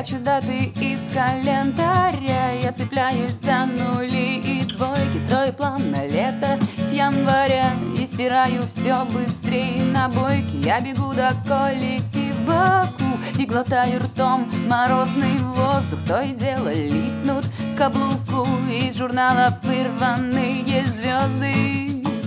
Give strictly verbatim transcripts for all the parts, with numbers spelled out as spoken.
Прячу даты из календаря, я цепляюсь за нули и двойки. Строю план на лето с января и стираю все быстрее на бойке. Я бегу до колики в Баку и глотаю ртом морозный воздух. То и дело липнут к каблуку из журнала вырванные звезды.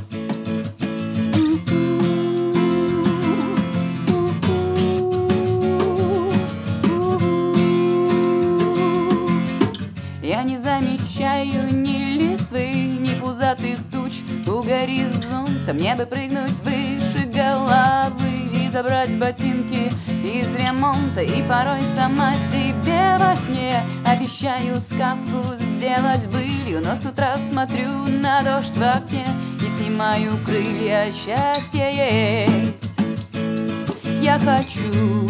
Я не замечаю ни листвы, ни пузатых туч у горизонта. Мне бы прыгнуть выше головы и забрать ботинки из ремонта. И порой сама себе во сне обещаю сказку сделать былью. Но с утра смотрю на дождь в окне и снимаю крылья. Счастье есть. Я хочу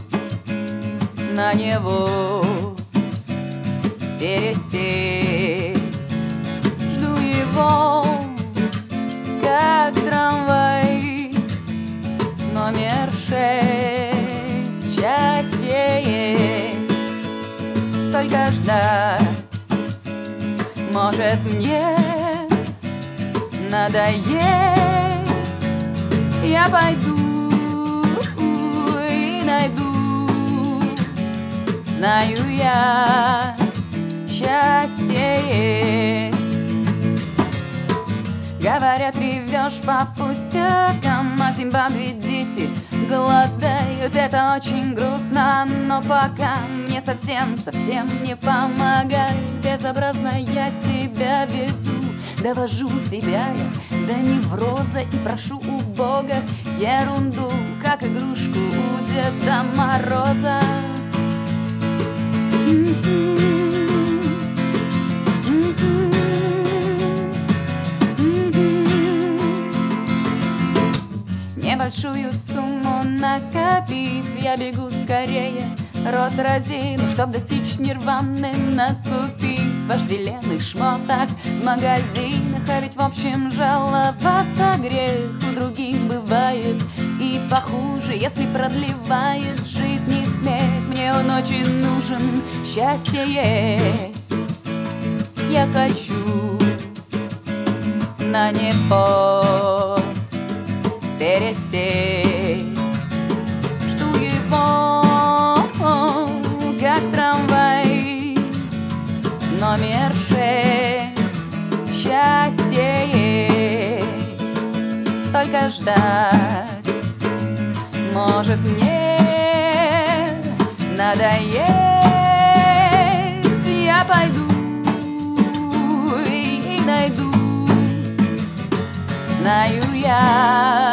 на него пересесть. Жду его, как трамвай номер шесть. Счастье есть, только ждать. Может, мне надоесть. Я пойду и найду, знаю я, счастье есть. Говорят, ревешь по пустякам, а в Зимбабве дети голодают. Это очень грустно, но пока мне совсем-совсем не помогает. Безобразно я себя веду, довожу себя я до невроза и прошу у Бога ерунду, как игрушку у Деда Мороза. Небольшую сумму накопив, я бегу скорее, рот разину, чтоб достичь нирваны, накупив вожделенных шмоток в магазинах. А ведь в общем жаловаться грех, у других бывает и похуже. Если продлевает жизнь и смех, мне он очень нужен, счастье есть. Я хочу на него пересесть. Жду его, как трамвай номер шесть. Счастье есть, только ждать. Может, мне надоесть. Я пойду и найду, знаю я,